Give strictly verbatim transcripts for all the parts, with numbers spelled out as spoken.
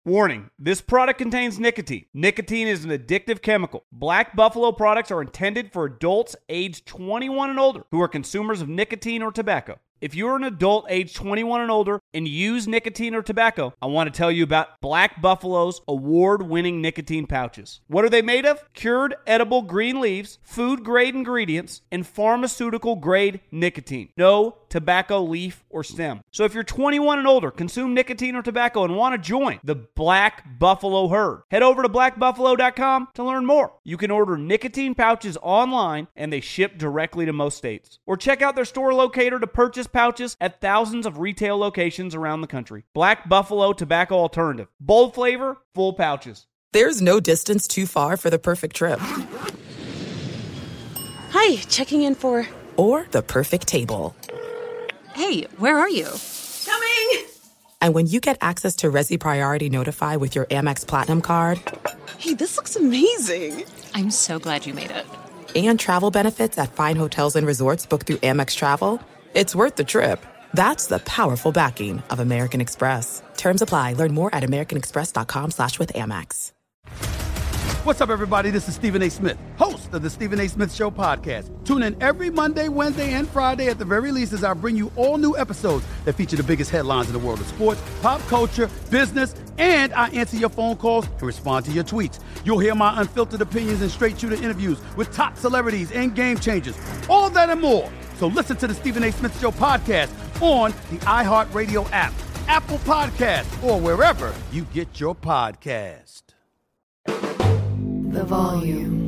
Warning, this product contains nicotine. Nicotine is an addictive chemical. Black Buffalo products are intended for adults aged twenty-one and older who are consumers of nicotine or tobacco. If you're an adult aged twenty-one and older and use nicotine or tobacco, I want to tell you about Black Buffalo's award-winning nicotine pouches. What are they made of? Cured edible green leaves, food-grade ingredients, and pharmaceutical-grade nicotine. No tobacco leaf or stem. So if you're twenty-one and older, consume nicotine or tobacco, and want to join the Black Buffalo herd, head over to black buffalo dot com to learn more. You can order nicotine pouches online, and they ship directly to most states. Or check out their store locator to purchase pouches at thousands of retail locations around the country. Black Buffalo Tobacco Alternative. Bold flavor, full pouches. There's no distance too far for the perfect trip. Hi, checking in for... Or the perfect table. Hey, where are you? Coming! And when you get access to Resi Priority Notify with your Amex Platinum card... Hey, this looks amazing! I'm so glad you made it. And travel benefits at fine hotels and resorts booked through Amex Travel... It's worth the trip. That's the powerful backing of American Express. Terms apply. Learn more at americanexpress.com slash with Amex. What's up, everybody? This is Stephen A. Smith, host of the Stephen A. Smith Show podcast. Tune in every Monday, Wednesday, and Friday at the very least as I bring you all new episodes that feature the biggest headlines in the world of sports, pop culture, business, and I answer your phone calls and respond to your tweets. You'll hear my unfiltered opinions and straight-shooter interviews with top celebrities and game changers. All of that and more. So listen to the Stephen A. Smith Show podcast on the iHeartRadio app, Apple Podcasts, or wherever you get your podcast. The Volume.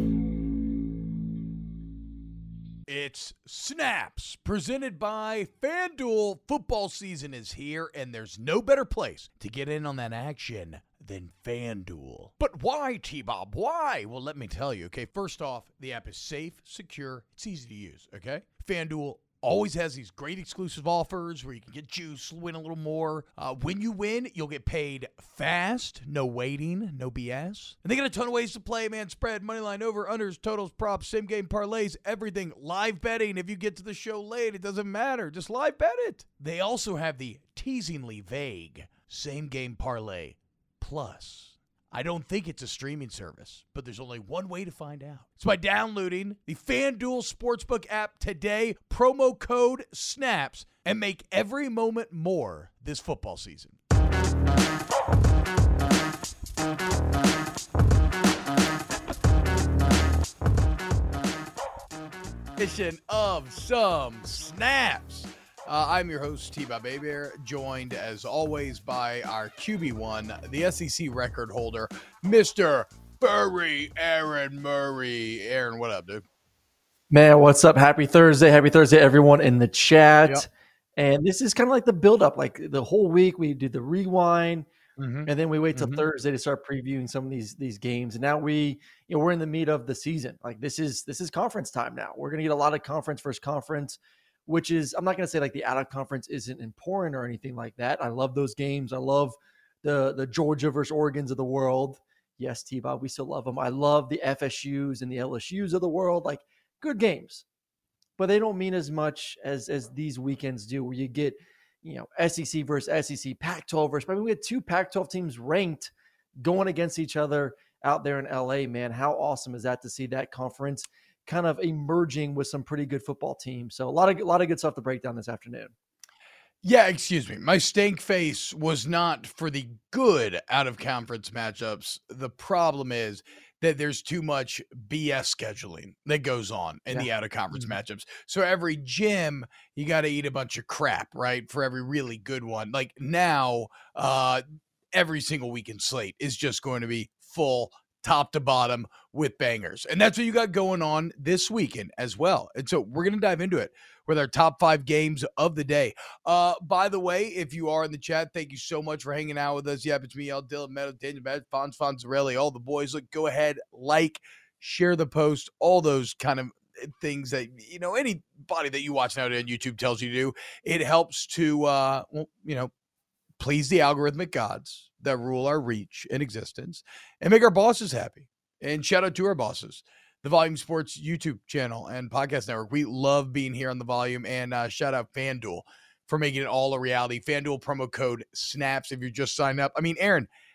It's Snaps, presented by FanDuel. Football season is here, and there's no better place to get in on that action than FanDuel. But why, T-Bob? Why? Well, let me tell you, okay? First off, the app is safe, secure, it's easy to use, okay? FanDuel always has these great exclusive offers where you can get juice, win a little more. Uh, when you win, you'll get paid fast, no waiting, no B S. And they got a ton of ways to play, man. Spread, moneyline, over, unders, totals, props, same game parlays, everything. Live betting. If you get to the show late, it doesn't matter. Just live bet it. They also have the teasingly vague same game parlay plus. I don't think it's a streaming service, but there's only one way to find out. It's by downloading the FanDuel Sportsbook app today, promo code SNAPS, and make every moment more this football season. Edition of some Snaps. Uh, I'm your host, T-Bob Hebert, joined as always by our Q B one, the S E C record holder, Mister Furry Aaron Murray. Aaron, what up, dude? Man, what's up? Happy Thursday. Happy Thursday, everyone in the chat. Yep. And this is kind of like the build-up. Like the whole week, we do the rewind, mm-hmm. and then we wait till mm-hmm. Thursday to start previewing some of these these games. And now we, you know, we're in the meat of the season. Like this is this is conference time now. We're going to get a lot of conference versus conference, which is, I'm not going to say like the out-of-conference isn't important or anything like that. I love those games. I love the the Georgia versus Oregons of the world. Yes, T-Bob, we still love them. I love the F S Us and the L S Us of the world. Like, good games. But they don't mean as much as as these weekends do, where you get, you know, S E C versus S E C, Pac twelve versus, I mean, we had two Pac twelve teams ranked going against each other out there in L A, man. How awesome is that to see that conference kind of emerging with some pretty good football teams? So a lot of a lot of good stuff to break down this afternoon. Yeah, excuse me. My stank face was not for the good out-of-conference matchups. The problem is that there's too much B S scheduling that goes on in yeah. the out-of-conference mm-hmm. matchups. So every gym, you got to eat a bunch of crap, right, for every really good one. Like now, uh, every single weekend slate is just going to be full top to bottom with bangers. And that's what you got going on this weekend as well. And so we're going to dive into it with our top five games of the day. Uh, by the way, if you are in the chat, thank you so much for hanging out with us. Yeah, it's me, El Dylan, Meadow, Daniel, Matt, Fonz, Fonzarelli, all the boys. Look, go ahead, like, share the post, all those kind of things that, you know, anybody that you watch now on YouTube tells you to do. It helps to, uh, well, you know, please the algorithmic gods that rule our reach and existence and make our bosses happy. And shout out to our bosses, the Volume Sports YouTube channel and podcast network. We love being here on the Volume, and uh, shout out FanDuel for making it all a reality. FanDuel promo code SNAPS if you're just signed up. I mean, Aaron,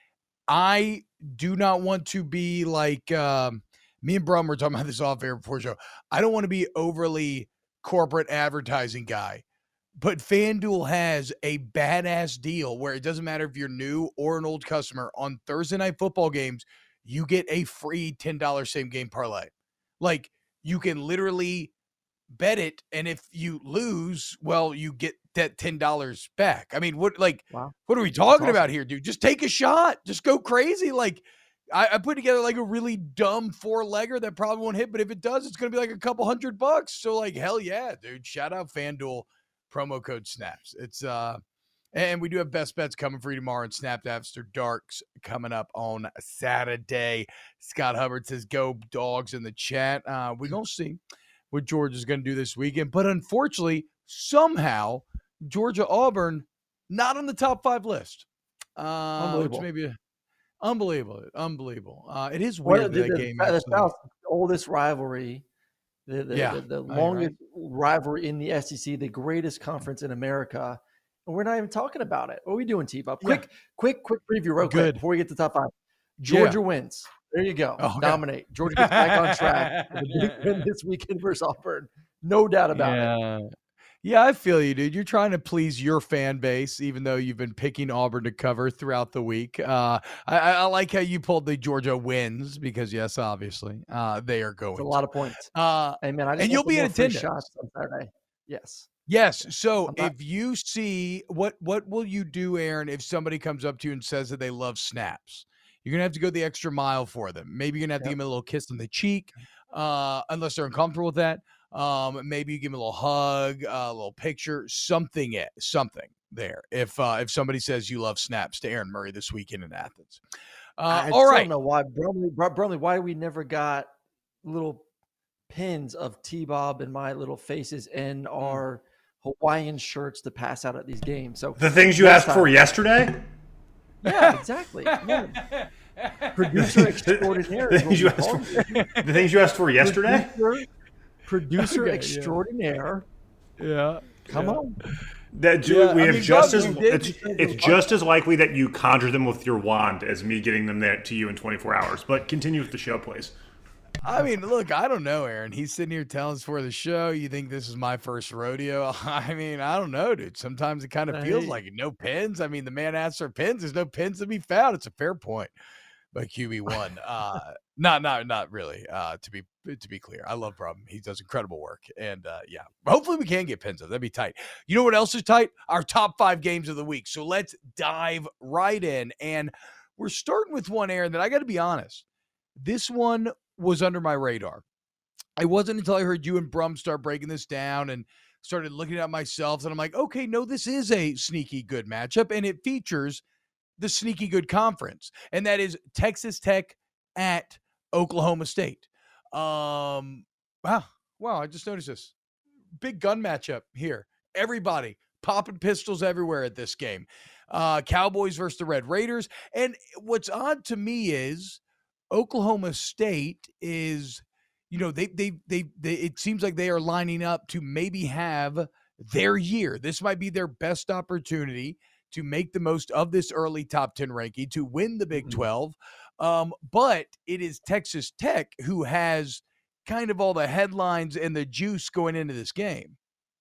I do not want to be like um, me and Brum were talking about this off air before the show. I don't want to be overly corporate advertising guy, but FanDuel has a badass deal where it doesn't matter if you're new or an old customer. On Thursday night football games, you get a free ten dollars same game parlay. Like, you can literally bet it, and if you lose, well, you get that ten dollars back. I mean, what like wow. what are we talking awesome. about here, dude? Just take a shot. Just go crazy. Like, I, I put together like a really dumb four-legger that probably won't hit, but if it does, it's going to be like a couple hundred bucks. So, like, hell yeah, dude. Shout out FanDuel, promo code SNAPS. It's uh and we do have best bets coming for you tomorrow, and Snapped After Darks coming up on Saturday. Scott Hubbard says, go Dogs in the chat. Uh, we're going to see what Georgia's going to do this weekend. But unfortunately, somehow, Georgia-Auburn not on the top five list. Uh, unbelievable. Which maybe unbelievable. Unbelievable. Uh, it is weird well, that, the, that the, game. The South, oldest rivalry, the, the, yeah, the, the longest right. rivalry in the S E C, the greatest conference in America. And we're not even talking about it. What are we doing, T-Bob? Quick, yeah. quick, quick preview real Good. quick before we get to the top five. Georgia yeah. wins. There you go. Oh, okay. Dominate. Georgia gets back on track with a big win this weekend versus Auburn. No doubt about yeah. it. Yeah, I feel you, dude. You're trying to please your fan base, even though you've been picking Auburn to cover throughout the week. Uh, I, I like how you pulled the Georgia wins because, yes, obviously, uh, they are going. It's a lot of points. Uh, hey, man, I just and you'll be in attendance. Shots on Saturday. Yes. Yes. So if you see what what will you do, Aaron, if somebody comes up to you and says that they love snaps? You're gonna have to go the extra mile for them. Maybe you're gonna have yep. to give them a little kiss on the cheek, uh, unless they're uncomfortable with that. Um, maybe you give them a little hug, uh, a little picture, something, something there. If uh, if somebody says you love snaps to Aaron Murray this weekend in Athens, uh, I all right. I don't know why, Brumley, Brumley, why we never got little pins of T-Bob and my little faces in our Hawaiian shirts to pass out at these games. So the things you asked time. for yesterday. Yeah, exactly. Yeah. Producer extraordinaire. The things, you asked for, the things you asked for yesterday. Producer, producer okay, extraordinaire. Yeah. yeah. Come yeah. on. That yeah, we I have mean, just God, as it's, it's just as likely that you conjure them with your wand as me getting them there to you in twenty-four hours. But continue with the show, please. I mean, look, I don't know, Aaron. He's sitting here telling us for the show. You think this is my first rodeo? I mean, I don't know, dude. Sometimes it kind of feels like no pins. I mean, the man asks for pins. There's no pins to be found. It's a fair point by Q B one. Uh, not, not, not really. Uh, to be to be clear, I love Brum. He does incredible work, and uh, yeah, hopefully we can get pins up. That'd be tight. You know what else is tight? Our top five games of the week. So let's dive right in, and we're starting with one, Aaron, that I got to be honest. This one was under my radar. It wasn't until I heard you and Brum start breaking this down and started looking at myself, and I'm like, okay, no, this is a sneaky good matchup, and it features the sneaky good conference, and that is Texas Tech at Oklahoma State. Um, wow, wow, I just noticed this. Big gun matchup here. Everybody popping pistols everywhere at this game. Uh, Cowboys versus the Red Raiders, and what's odd to me is Oklahoma State is, you know, they, they, they, they, it seems like they are lining up to maybe have their year. This might be their best opportunity to make the most of this early top ten ranking, to win the Big twelve. Um, but it is Texas Tech who has kind of all the headlines and the juice going into this game.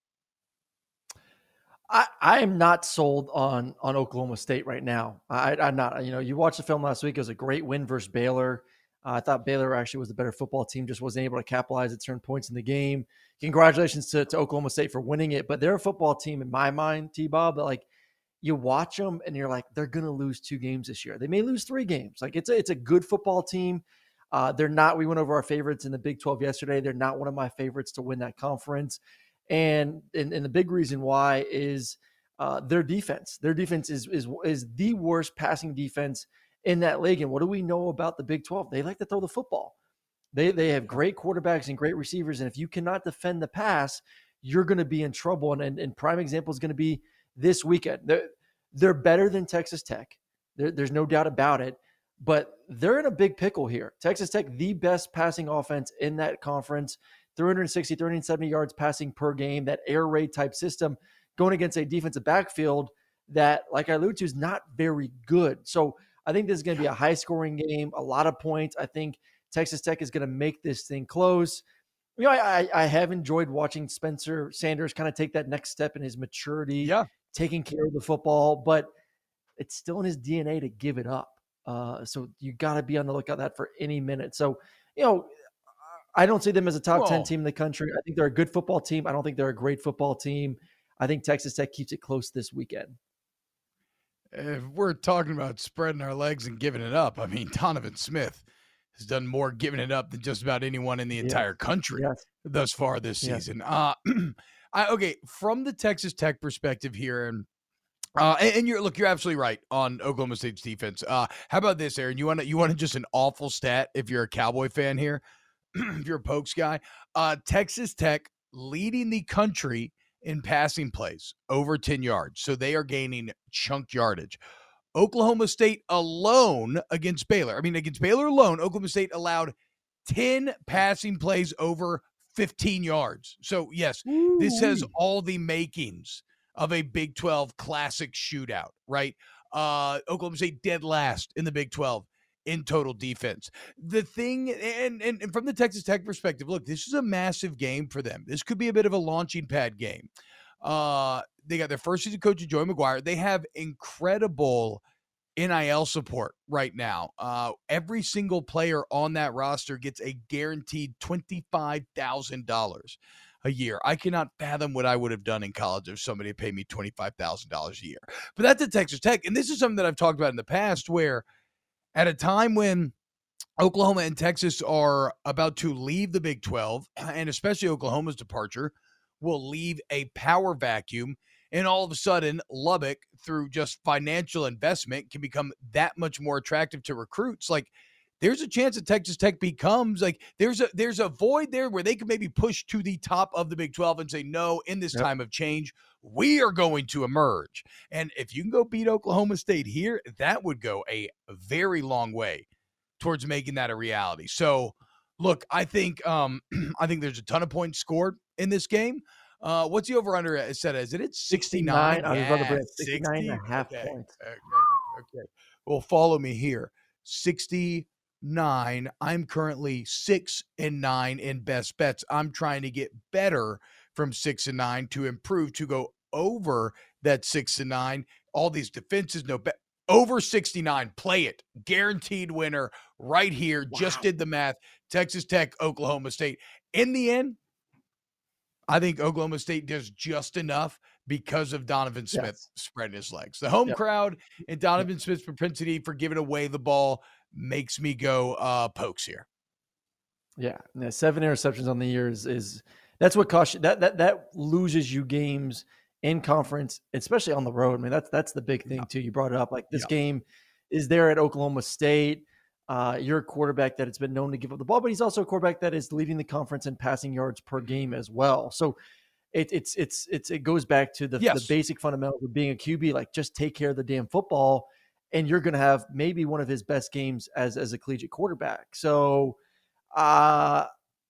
I, I am not sold on on Oklahoma State right now. I, I'm not. You know, you watched the film last week. It was a great win versus Baylor. Uh, I thought Baylor actually was the better football team, just wasn't able to capitalize at certain points in the game. Congratulations to, to Oklahoma State for winning it. But they're a football team in my mind, T-Bob, that like you watch them and you're like, they're going to lose two games this year. They may lose three games. Like it's a, it's a good football team. Uh, they're not, we went over our favorites in the Big twelve yesterday. They're not one of my favorites to win that conference. And, and, and the big reason why is uh, their defense. Their defense is, is, is the worst passing defense in that league. And what do we know about the Big twelve? They like to throw the football. They, they have great quarterbacks and great receivers. And if you cannot defend the pass, you're going to be in trouble. And, and, and prime example is going to be this weekend. They're, they're better than Texas Tech. There, there's no doubt about it. But they're in a big pickle here. Texas Tech, the best passing offense in that conference, three sixty, three seventy yards passing per game, that air raid type system going against a defensive backfield that, like I alluded to, is not very good. So I think this is going to be a high-scoring game, a lot of points. I think Texas Tech is going to make this thing close. You know, I, I, I have enjoyed watching Spencer Sanders kind of take that next step in his maturity, yeah. taking care of the football, but it's still in his D N A to give it up. Uh, so you got to be on the lookout that for any minute. So, you know, I don't see them as a top Whoa. ten team in the country. I think they're a good football team. I don't think they're a great football team. I think Texas Tech keeps it close this weekend. If we're talking about spreading our legs and giving it up, I mean, Donovan Smith has done more giving it up than just about anyone in the yes. entire country yes. thus far this yes. season. Uh, I, okay, from the Texas Tech perspective here, and uh, and, and you're look, you're absolutely right on Oklahoma State's defense. Uh, how about this, Aaron? You want to you want just an awful stat if you're a Cowboy fan here, if you're a Pokes guy. Uh, Texas Tech leading the country in passing plays over ten yards. So they are gaining chunk yardage. Oklahoma State alone against Baylor. I mean, against Baylor alone, Oklahoma State allowed ten passing plays over fifteen yards. So yes, Ooh. This has all the makings of a Big twelve classic shootout, right? Uh, Oklahoma State dead last in the Big twelve in total defense. The thing, and, and, and from the Texas Tech perspective, look, this is a massive game for them. This could be a bit of a launching pad game. Uh, they got their first season coach, Joey McGuire. They have incredible N I L support right now. Uh, every single player on that roster gets a guaranteed twenty-five thousand dollars a year. I cannot fathom what I would have done in college if somebody had paid me twenty-five thousand dollars a year. But that's at Texas Tech. And this is something that I've talked about in the past where at a time when Oklahoma and Texas are about to leave the Big twelve, and especially Oklahoma's departure, will leave a power vacuum, and all of a sudden Lubbock, through just financial investment, can become that much more attractive to recruits. Like, there's a chance that Texas Tech becomes like there's a there's a void there where they can maybe push to the top of the Big twelve and say, no, in this yep. time of change, we are going to emerge. And if you can go beat Oklahoma State here, that would go a very long way towards making that a reality. So, look, I think um, I think there's a ton of points scored in this game. Uh, what's the over-under set as? Is it sixty-nine? sixty-nine. I was about to bring sixty-nine and a half okay. points. Okay, okay. Well, follow me here. sixty-nine. I'm currently six and nine in best bets. I'm trying to get better from six and nine to improve to go over that six and nine. All these defenses, no bet. Over sixty-nine, play it. Guaranteed winner right here. Wow. Just did the math. Texas Tech, Oklahoma State. In the end, I think Oklahoma State does just enough because of Donovan Smith yes. spreading his legs. The home yep. crowd and Donovan yep. Smith's propensity for giving away the ball makes me go uh, Pokes here. Yeah, no, seven interceptions on the year is, is that's what costs you. That that that loses you games in conference, especially on the road. I mean, that's that's the big thing, too. You brought it up. Like, this yeah. game is there at Oklahoma State. Uh, you're a quarterback that has been known to give up the ball, but he's also a quarterback that is leading the conference in passing yards per game as well. So it, it's it's it's it goes back to the, yes. the basic fundamentals of being a Q B. Like, just take care of the damn football, and you're going to have maybe one of his best games as as a collegiate quarterback. So uh,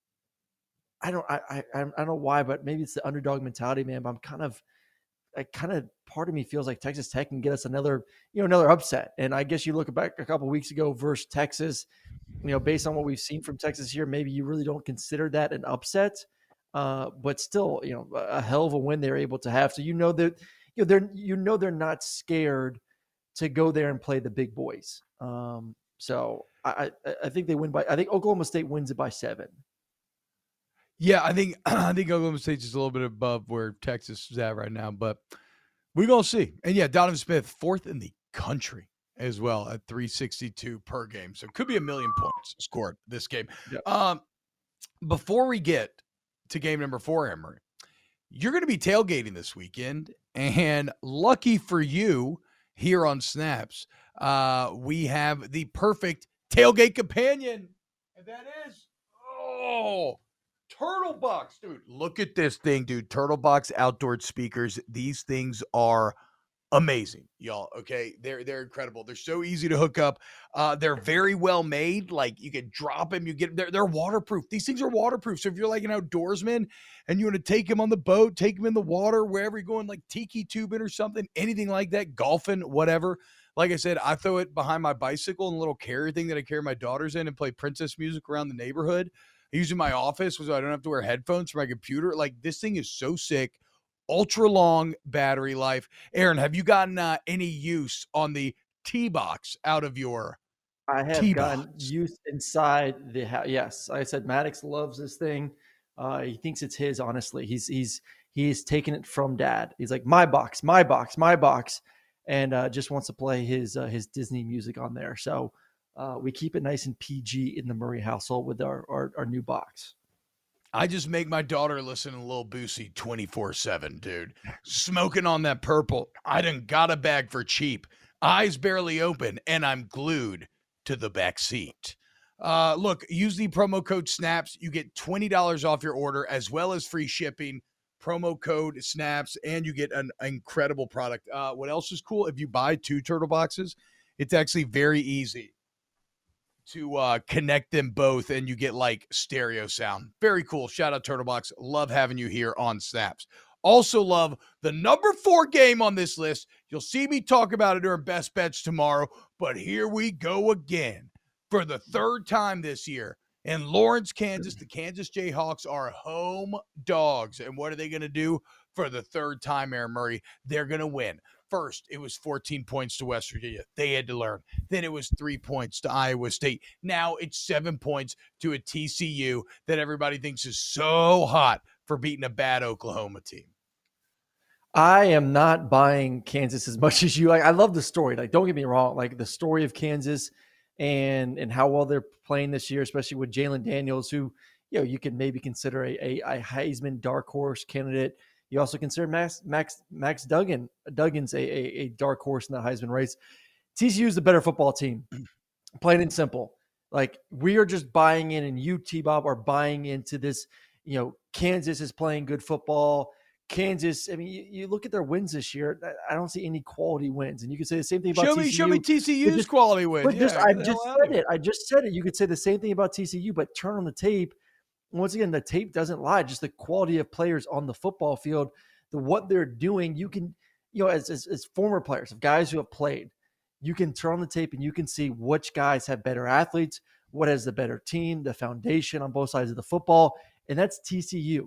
I don't I, I I don't know why, but maybe it's the underdog mentality, man. But I'm kind of I kind of part of me feels like Texas Tech can get us another, you know, another upset. And I guess you look back a couple of weeks ago versus Texas, you know, based on what we've seen from Texas here, maybe you really don't consider that an upset, uh, but still, you know, a hell of a win they're able to have. So, you know, that, you know, they're, you know, they're not scared to go there and play the big boys. Um, so I, I, I think they win by, I think Oklahoma State wins it by seven. Yeah, I think I think Oklahoma State's just a little bit above where Texas is at right now, but we're going to see. And, yeah, Donovan Smith, fourth in the country as well at three sixty-two per game. So it could be a million points scored this game. Yep. Um, before we get to game number four, Emery, you're going to be tailgating this weekend, and lucky for you here on Snaps, uh, we have the perfect tailgate companion, and that is, oh, Turtle Box, dude. Look at this thing, dude. Turtle Box outdoor speakers. These things are amazing, y'all. Okay, they're they're incredible. They're so easy to hook up. Uh, they're very well made. Like, you can drop them. You get they're they're waterproof. These things are waterproof. So if you're like an outdoorsman and you want to take them on the boat, take them in the water, wherever you're going, like tiki tubing or something, anything like that, golfing, whatever. Like I said, I throw it behind my bicycle and a little carrier thing that I carry my daughters in and play princess music around the neighborhood. I use it in my office so I don't have to wear headphones for my computer. Like, this thing is so sick. Ultra long battery life. Aaron, have you gotten uh, any use on the T-Box out of your I have T-Box? gotten use inside the house. Yes, like I said, Maddox loves this thing. Uh, he thinks it's his. Honestly, he's he's he's taken it from dad. He's like, my box, my box, my box, and uh, just wants to play his uh, his Disney music on there. So uh, we keep it nice and P G in the Murray household with our our, our new box. I just make my daughter listen to Lil Boosie twenty-four seven, dude. Smoking on that purple. I done got a bag for cheap. Eyes barely open, and I'm glued to the back seat. Uh, look, use the promo code SNAPS. You get twenty dollars off your order as well as free shipping. Promo code SNAPS, and you get an incredible product. Uh, what else is cool? If you buy two turtle boxes, it's actually very easy to uh, connect them both, and you get like stereo sound. Very cool. Shout out Turtlebox. Love having you here on Snaps. Also love the number four game on this list. You'll see me talk about it during Best Bets tomorrow, but here we go again for the third time this year. In Lawrence, Kansas, the Kansas Jayhawks are home dogs. And what are they going to do for the third time, Aaron Murray? They're going to win. First, it was fourteen points to West Virginia. They had to learn. Then it was three points to Iowa State. Now it's seven points to a T C U that everybody thinks is so hot for beating a bad Oklahoma team. I am not buying Kansas as much as you. Like, I love the story. Like, don't get me wrong. Like, the story of Kansas and and how well they're playing this year, especially with Jalen Daniels, who, you know, you could maybe consider a, a, a Heisman dark horse candidate. You also consider Max Max Max Duggan. Duggan's a, a, a dark horse in the Heisman race. T C U is the better football team, plain and simple. Like, we are just buying in, and you, T-Bob, are buying into this. You know, Kansas is playing good football. Kansas, I mean, you, you look at their wins this year. I don't see any quality wins, and you could say the same thing about show T C U. Me, show me T C U's just, quality wins. But yeah, just, I just said it. I just said it. You could say the same thing about T C U, but turn on the tape. Once again, the tape doesn't lie. Just the quality of players on the football field, the what they're doing. You can, you know, as, as as former players, of guys who have played, you can turn on the tape and you can see which guys have better athletes, what has the better team, the foundation on both sides of the football, and that's T C U.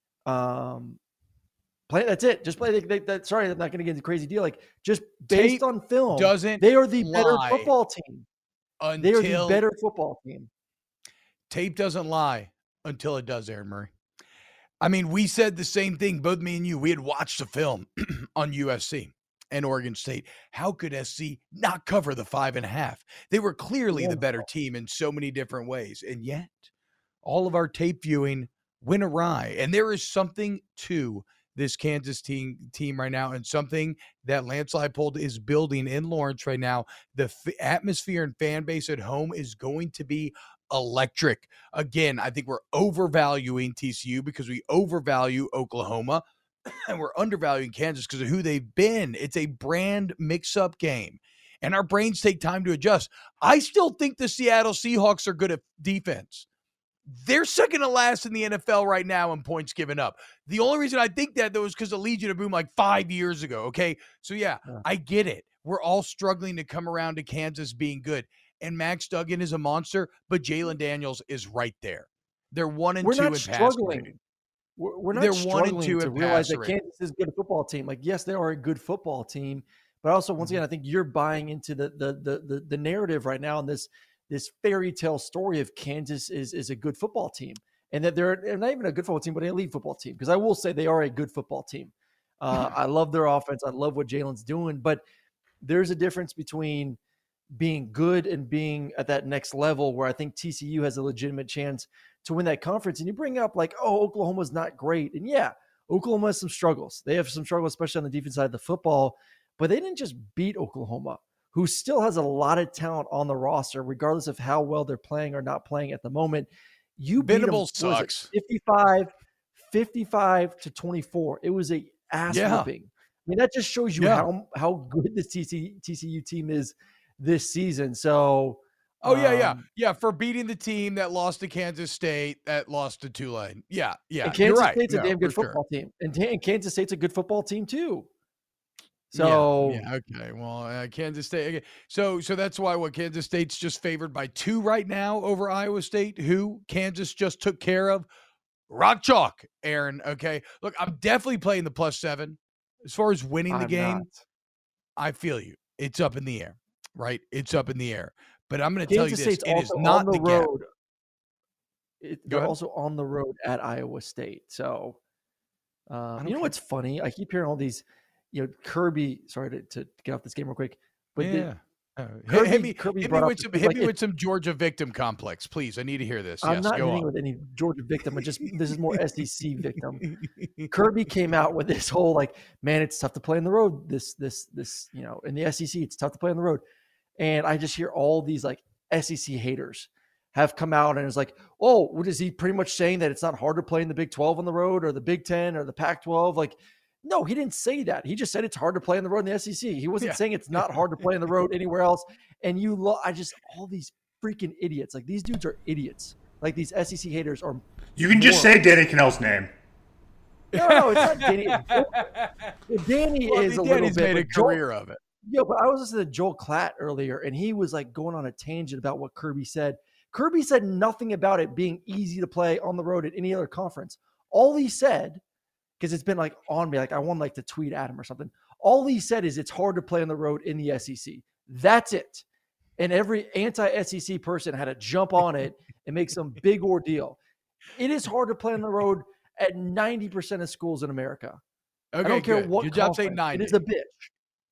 Um, play that's it. Just play. They, they, that, sorry, I'm not going to get into a crazy deal. Like, just based tape on film, doesn't they are the better lie football team. They are the better football team. Tape doesn't lie until it does, Aaron Murray. I mean, we said the same thing, both me and you. We had watched the film on U S C and Oregon State. How could S C not cover the five and a half? They were clearly the better team in so many different ways. And yet, all of our tape viewing went awry. And there is something to this Kansas team, team right now, and something that Lance Leipold is building in Lawrence right now. The f- atmosphere and fan base at home is going to be electric. Again, I think we're overvaluing T C U because we overvalue Oklahoma, and we're undervaluing Kansas because of who they've been. It's a brand mix-up game, and our brains take time to adjust. I still think the Seattle Seahawks are good at defense. They're second to last in the N F L right now in points given up. The only reason I think that, though, is because of Legion of Boom like five years ago, okay? So, yeah, yeah, I get it. We're all struggling to come around to Kansas being good. And Max Duggan is a monster, but Jalen Daniels is right there. They're one and we're two not in struggling. pass We're, we're not They're struggling one and two to in realize pass that Kansas is a good football team. Like, yes, they are a good football team, but also, once again, I think you're buying into the the the the, the narrative right now, and this this fairy tale story of Kansas is is a good football team, and that they're, they're not even a good football team, but an elite football team. Because I will say they are a good football team. Uh, I love their offense. I love what Jalen's doing, but there's a difference between being good and being at that next level where I think T C U has a legitimate chance to win that conference. And you bring up like, oh, Oklahoma's not great. And yeah, Oklahoma has some struggles. They have some struggles, especially on the defense side of the football, but they didn't just beat Oklahoma, who still has a lot of talent on the roster, regardless of how well they're playing or not playing at the moment. You beat them, sucks. fifty-five, fifty-five to twenty-four. It was a ass yeah. whooping. I mean, that just shows you yeah. how, how good this T C, T C U team is this season. So, oh yeah, um, yeah, yeah. For beating the team that lost to Kansas State, that lost to Tulane. Yeah, yeah. And Kansas you're right. State's no, a damn good sure. football team, and, and Kansas State's a good football team too. So yeah, yeah, okay. Well, uh, Kansas State. Okay. So so that's why what Kansas State's just favored by two right now over Iowa State, who Kansas just took care of. Rock chalk, Aaron. Okay. Look, I'm definitely playing the plus seven. As far as winning the I'm game, not. I feel you. It's up in the air, right? It's up in the air. But I'm going to tell you Kansas this: State's it is also not on the, the gap. road. It, Go they're ahead. also on the road at Iowa State. So, um, don't you know care. what's funny? I keep hearing all these, you know, Kirby. Sorry to, to get off this game real quick, but the- Yeah. Uh, Kirby- hit me, Kirby hit me brought up with some, the- hit like me it- with some Georgia victim complex, please. I need to hear this. I'm yes, not go hitting on. with any Georgia victim, but just this is more S E C victim. Kirby came out with this whole like, man, it's tough to play on the road. This, this, this, you know, in the S E C, it's tough to play on the road. And I just hear all these like S E C haters have come out and it's like, oh, what is he pretty much saying that it's not hard to play in the Big twelve on the road or the Big ten or the Pac twelve? Like, no, he didn't say that. He just said it's hard to play on the road in the S E C. He wasn't Yeah. saying it's not hard to play on the road anywhere else. And you, lo- I just, all these freaking idiots. Like these dudes are idiots. Like these S E C haters are. You can just say Danny Cannell's name. No, no, it's not Danny. Danny Well, I is mean, a little Danny's bit. made a but Joel- career of it. Yeah, but I was listening to Joel Klatt earlier, and he was like going on a tangent about what Kirby said. Kirby said nothing about it being easy to play on the road at any other conference. All he said, because it's been like on me, like I want like to tweet at him or something. All he said is it's hard to play on the road in the S E C. That's it. And every anti-S E C person had to jump on it and make some big ordeal. It is hard to play on the road at ninety percent of schools in America. Okay, I don't care good. what Your job say conference. ninety. It is a bitch.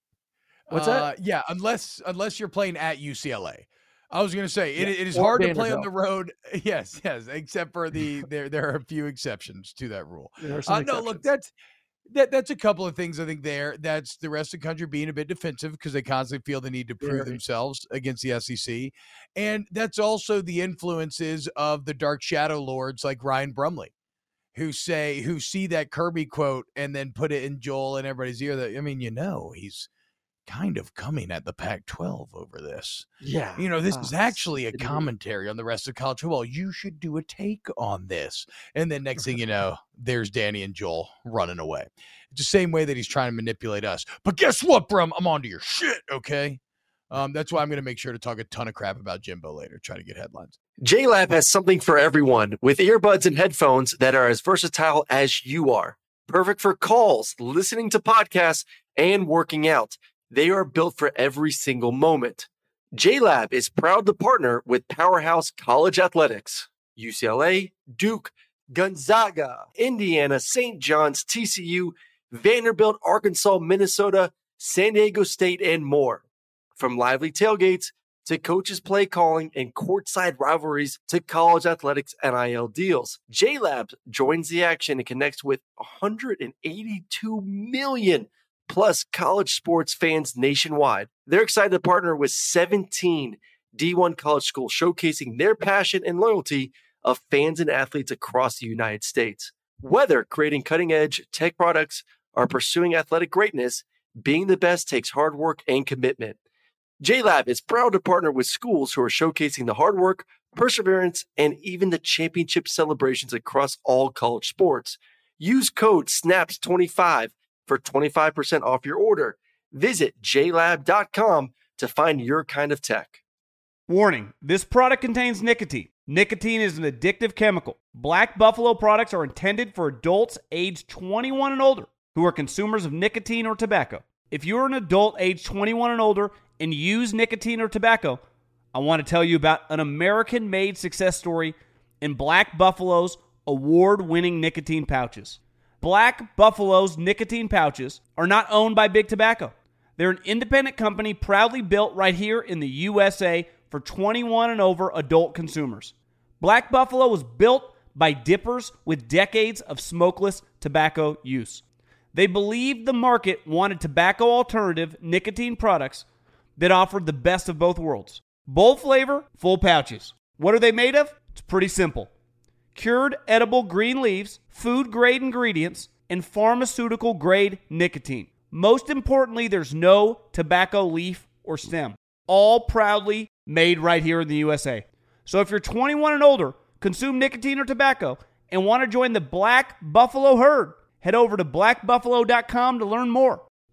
What's uh, that? Yeah, unless unless you're playing at U C L A. I was going to say it, Yeah, it is or hard to play on Vanderbilt. the road. Yes, yes, except for the there there are a few exceptions to that rule. There are some Uh, no, look, exceptions. that's that that's a couple of things I think there. That's the rest of the country being a bit defensive because they constantly feel the need to prove Very. themselves against the S E C, and that's also the influences of the dark shadow lords like Ryan Brumley, who say who see that Kirby quote and then put it in Joel and everybody's ear. That I mean, you know, he's kind of coming at the Pac twelve over this. Yeah. You know, this Ah, is actually a it is. commentary on the rest of college football. You should do a take on this. And then next thing you know, there's Danny and Joel running away. It's the same way that he's trying to manipulate us. But guess what, Brum? I'm onto your shit, okay? Um, that's why I'm going to make sure to talk a ton of crap about Jimbo later, try to get headlines. JLab has something for everyone with earbuds and headphones that are as versatile as you are. Perfect for calls, listening to podcasts, and working out. They are built for every single moment. JLab is proud to partner with Powerhouse College Athletics, U C L A, Duke, Gonzaga, Indiana, Saint John's, T C U, Vanderbilt, Arkansas, Minnesota, San Diego State, and more. From lively tailgates to coaches' play calling and courtside rivalries to college athletics N I L deals, JLab joins the action and connects with one hundred eighty-two million plus college sports fans nationwide. They're excited to partner with seventeen D one college schools showcasing their passion and loyalty of fans and athletes across the United States. Whether creating cutting-edge tech products or pursuing athletic greatness, being the best takes hard work and commitment. JLab is proud to partner with schools who are showcasing the hard work, perseverance, and even the championship celebrations across all college sports. Use code snaps twenty-five for twenty-five percent off your order. Visit j lab dot com to find your kind of tech. Warning, this product contains nicotine. Nicotine is an addictive chemical. Black Buffalo products are intended for adults aged twenty-one and older who are consumers of nicotine or tobacco. If you're an adult aged twenty-one and older and use nicotine or tobacco, I want to tell you about an American-made success story in Black Buffalo's award-winning nicotine pouches. Black Buffalo's nicotine pouches are not owned by Big Tobacco. They're an independent company proudly built right here in the U S A for twenty-one and over adult consumers. Black Buffalo was built by dippers with decades of smokeless tobacco use. They believed the market wanted tobacco alternative nicotine products that offered the best of both worlds. Bold flavor, full pouches. What are they made of? It's pretty simple. Cured edible green leaves, food-grade ingredients, and pharmaceutical-grade nicotine. Most importantly, there's no tobacco leaf or stem. All proudly made right here in the U S A. So if you're twenty-one and older, consume nicotine or tobacco, and want to join the Black Buffalo herd, head over to black buffalo dot com to learn more.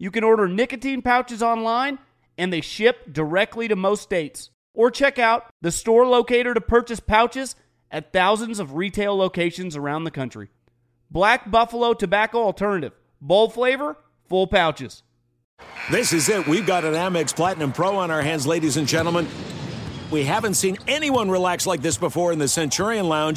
You can order nicotine pouches online, and they ship directly to most states. Or check out the store locator to purchase pouches at thousands of retail locations around the country. Black Buffalo Tobacco Alternative. Bold flavor, full pouches. This is it. We've got an Amex Platinum Pro on our hands, ladies and gentlemen. We haven't seen anyone relax like this before in the Centurion Lounge.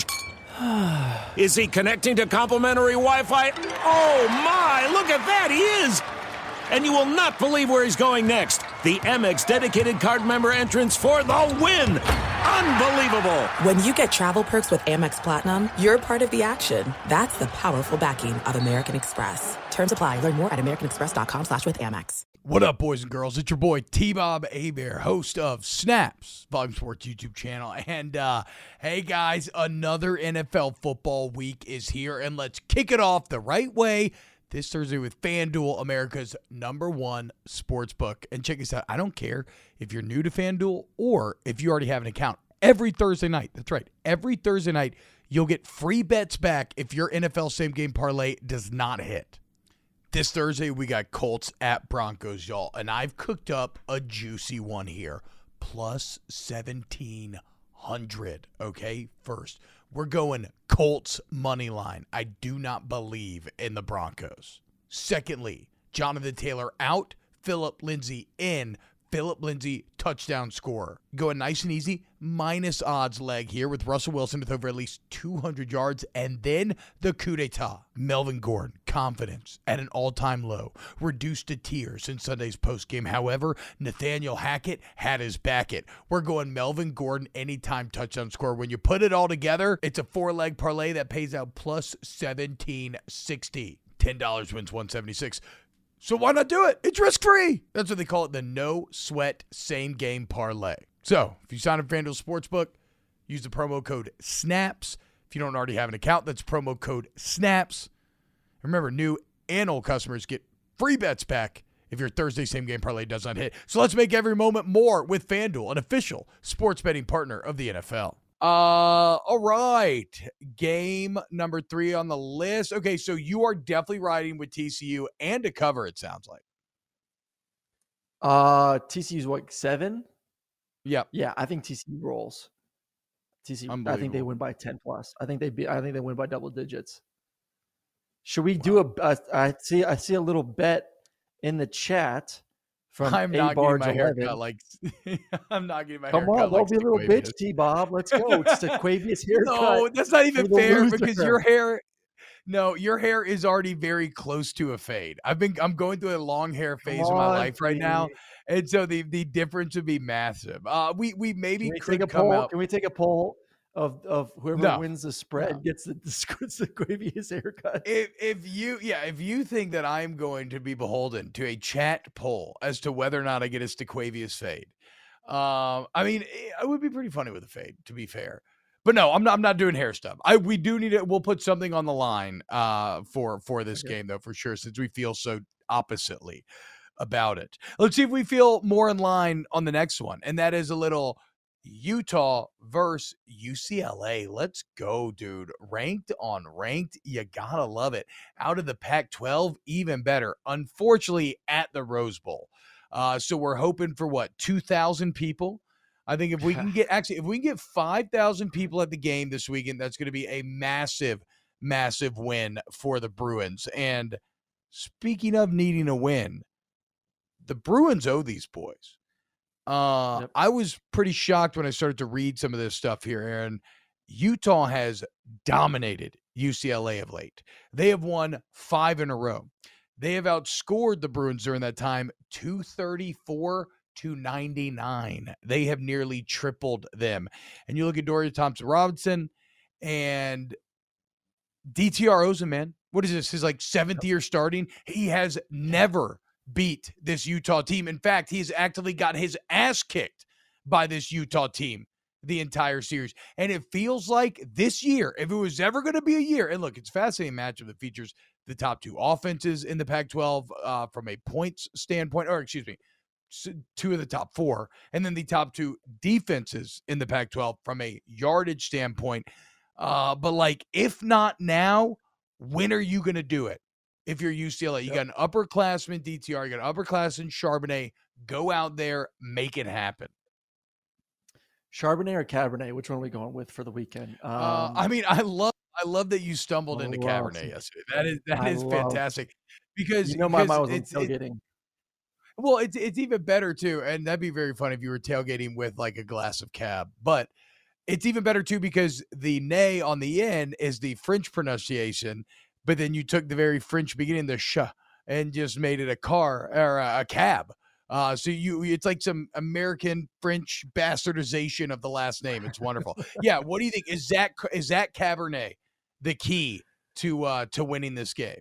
Is he connecting to complimentary Wi-Fi? Oh, my. Look at that. He is. And you will not believe where he's going next. The Amex dedicated card member entrance for the win. Unbelievable. When you get travel perks with Amex Platinum, you're part of the action. That's the powerful backing of American Express. Terms apply. Learn more at americanexpress.com slash with Amex. What up, boys and girls? It's your boy T-Bob Hebert, host of Snaps, Volume Sports YouTube channel. And, uh, hey, guys, another N F L football week is here, and let's kick it off the right way this Thursday with FanDuel, America's number one sports book. And check this out. I don't care if you're new to FanDuel or if you already have an account. Every Thursday night, that's right, every Thursday night, you'll get free bets back if your N F L same-game parlay does not hit. This Thursday, we got Colts at Broncos, y'all, and I've cooked up a juicy one here, plus seventeen hundred, okay? First, we're going Colts money line. I do not believe in the Broncos. Secondly, Jonathan Taylor out, Phillip Lindsay in. Phillip Lindsay, touchdown scorer. Going nice and easy, minus odds leg here with Russell Wilson with over at least two hundred yards. And then the coup d'etat. Melvin Gordon, confidence at an all-time low. Reduced to tears in Sunday's postgame. However, Nathaniel Hackett had his back it. We're going Melvin Gordon anytime touchdown scorer. When you put it all together, it's a four-leg parlay that pays out plus seventeen sixty. ten dollars wins one seventy-six. So why not do it? It's risk-free. That's what they call it, the no-sweat same-game parlay. So if you sign up for FanDuel Sportsbook, use the promo code SNAPS. If you don't already have an account, that's promo code SNAPS. Remember, new and old customers get free bets back if your Thursday same-game parlay does not hit. So let's make every moment more with FanDuel, an official sports betting partner of the N F L. Uh, all right. Game number three on the list. Okay, so you are definitely riding with T C U and a cover, it sounds like. Uh, T C U's what, seven? Yep. Yeah, I think T C U rolls. T C U, I think they win by ten plus. I think they be. I think they win by double digits. Should we wow. do a? Uh, I see. I see a little bet in the chat. From I'm not getting my haircut like I'm not getting my Come haircut. Come on, don't be a little bitch, T-Bob. Let's go. It's the Quavius haircut. No, that's not even fair because your hair. No, your hair is already very close to a fade. I've been I'm going through a long hair phase Come in my on, life right please. now, and so the the difference would be massive. Uh, we we maybe Can we could take a come poll? out. Can we take a poll of of whoever No. wins the spread No. gets the gets the Quavius haircut? If if you yeah, if you think that I'm going to be beholden to a chat poll as to whether or not I get a Stequavius fade, um, I mean, it would be pretty funny with a fade, to be fair. But no, I'm not. I'm not doing hair stuff. I we do need it. We'll put something on the line uh, for for this okay. game though, for sure, since we feel so oppositely about it. Let's see if we feel more in line on the next one, and that is a little Utah versus U C L A. Let's go, dude. Ranked on ranked. You gotta love it. Out of the Pac twelve, even better. Unfortunately, at the Rose Bowl. Uh, so we're hoping for what, two thousand people? I think if we can get, actually, if we can get five thousand people at the game this weekend, that's going to be a massive, massive win for the Bruins. And speaking of needing a win, the Bruins owe these boys. Uh, yep. I was pretty shocked when I started to read some of this stuff here, Aaron. Utah has dominated U C L A of late. They have won five in a row. They have outscored the Bruins during that time two thirty-four to ninety-nine. They have nearly tripled them. And you look at Dorian Thompson-Robinson and D T R owes him, man. What is this? His like seventh year starting. He has never beat this Utah team. In fact, he's actively got his ass kicked by this Utah team the entire series. And it feels like this year, if it was ever going to be a year, and look, it's a fascinating matchup that features the top two offenses in the Pac twelve uh, from a points standpoint, or excuse me, two of the top four, and then the top two defenses in the Pac twelve from a yardage standpoint. Uh, but like, if not now, when are you going to do it? if you're U C L A. You Yep. got an upperclassman D T R, you got an upperclassman Charbonnet. Go out there, make it happen. Charbonnet or Cabernet? Which one are we going with for the weekend? Um, uh, I mean, I love I love that you stumbled into love Cabernet some- yesterday. That is that I is love- fantastic because You know my because mind was on it's, it- tailgating. well, it's it's even better too, and that'd be very funny if you were tailgating with like a glass of cab. But it's even better too because the nay on the end is the French pronunciation, but then you took the very French beginning, the sh, and just made it a car or a, a cab. Uh, so you, it's like some American French bastardization of the last name. It's wonderful. Yeah. What do you think? Is that is that Cabernet the key to uh to winning this game?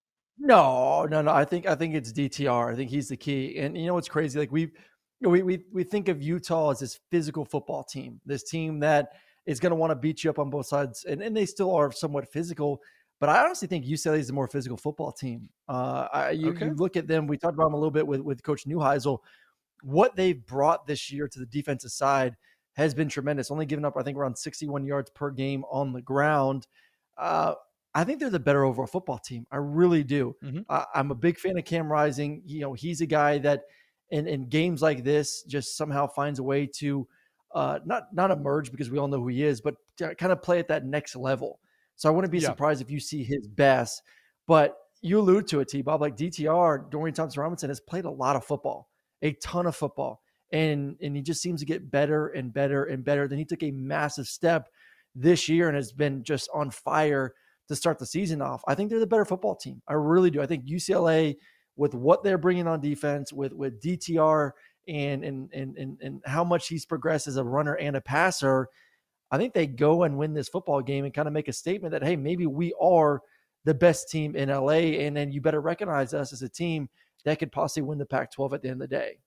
No, no, no. I think I think it's D T R. I think he's the key. And you know what's crazy? Like we we we we think of Utah as this physical football team, this team that is going to want to beat you up on both sides, and, and they still are somewhat physical. But I honestly think U C L A is the more physical football team. Uh, I, you, Okay. you look at them. We talked about them a little bit with with Coach Neuheisel. What they've brought this year to the defensive side has been tremendous. Only giving up, I think, around sixty-one yards per game on the ground. Uh, I think they're the better overall football team. I really do. Mhm. I, I'm a big fan of Cam Rising. You know, he's a guy that in, in games like this just somehow finds a way to uh, not not emerge because we all know who he is, but to kind of play at that next level. So I wouldn't be Yeah. surprised if you see his best. But you allude to it, T-Bob. Like D T R, Dorian Thompson-Robinson has played a lot of football, a ton of football. And, and he just seems to get better and better and better. Then he took a massive step this year and has been just on fire to start the season off. I think they're the better football team. I really do. I think U C L A, with what they're bringing on defense, with with D T R and and and and, and how much he's progressed as a runner and a passer, I think they go and win this football game and kind of make a statement that, hey, maybe we are the best team in L A, and then you better recognize us as a team that could possibly win the Pac twelve at the end of the day.